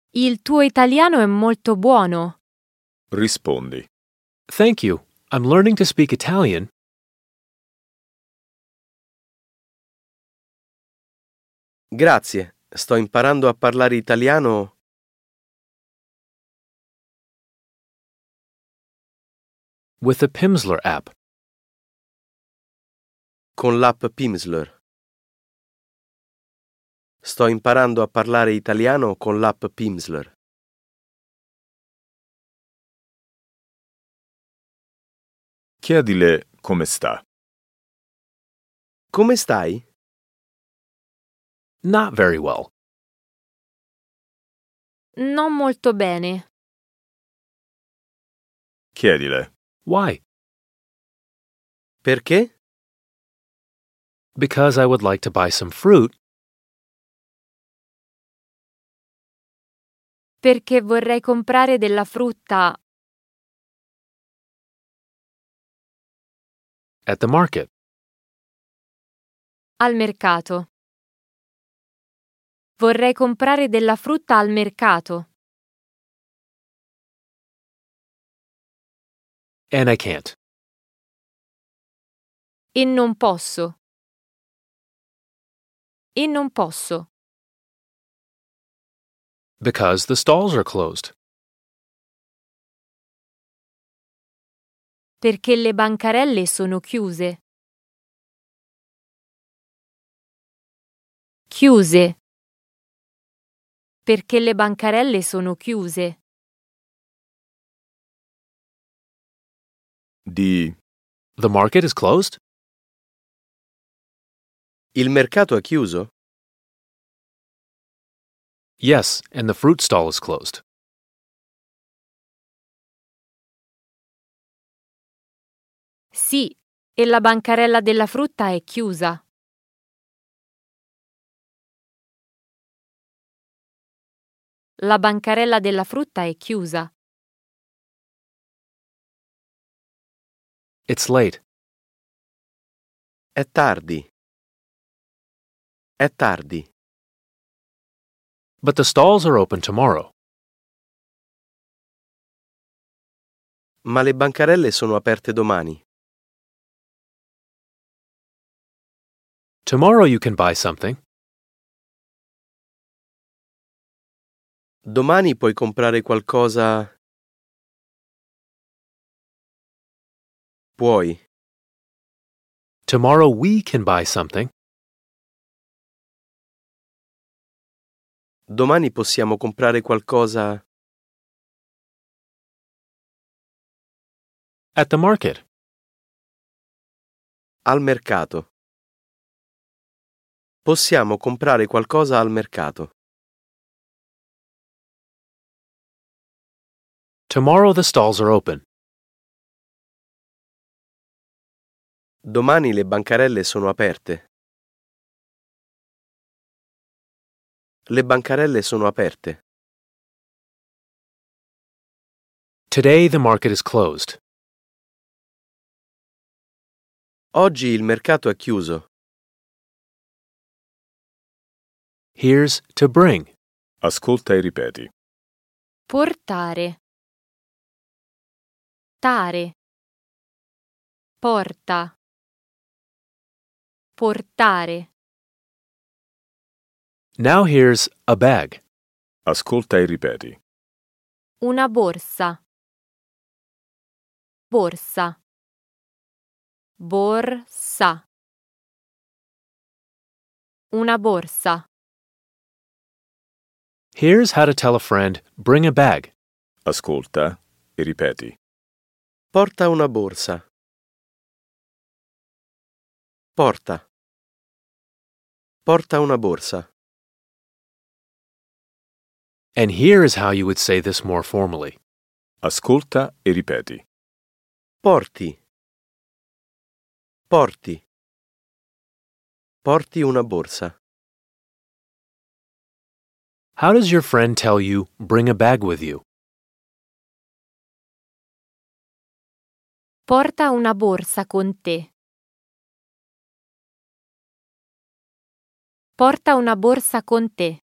Il tuo italiano è molto buono. Rispondi. Thank you. I'm learning to speak Italian. Grazie, sto imparando a parlare italiano. With the Pimsleur app. Con l'app Pimsleur. Sto imparando a parlare italiano con l'app Pimsleur. Chiedile come sta. Come stai? Not very well. Non molto bene. Chiedile. Why? Perché? Because I would like to buy some fruit. Perché vorrei comprare della frutta At the market. al mercato. Vorrei comprare della frutta al mercato. And I can't. E non posso. E non posso. Because the stalls are closed. Perché le bancarelle sono chiuse. Chiuse. Perché le bancarelle sono chiuse. Di. The market is closed? Il mercato è chiuso? Yes, and the fruit stall is closed. Sì, e la bancarella della frutta è chiusa. La bancarella della frutta è chiusa. It's late. È tardi. È tardi. But the stalls are open tomorrow. Ma le bancarelle sono aperte domani. Tomorrow you can buy something. Domani puoi comprare qualcosa. Puoi. Tomorrow we can buy something. Domani possiamo comprare qualcosa. At the market. Al mercato. Possiamo comprare qualcosa al mercato. Tomorrow the stalls are open. Domani le bancarelle sono aperte. Le bancarelle sono aperte. Today the market is closed. Oggi il mercato è chiuso. Here's to bring. Ascolta e ripeti. Portare. Tare. Porta. Portare. Now here's a bag. Ascolta e ripeti. Una borsa. Borsa. Borsa. Una borsa. Here's how to tell a friend, bring a bag. Ascolta e ripeti. Porta una borsa. Porta. Porta una borsa. And here is how you would say this more formally. Ascolta e ripeti. Porti. Porti. Porti una borsa. How does your friend tell you, bring a bag with you? Porta una borsa con te. Porta una borsa con te.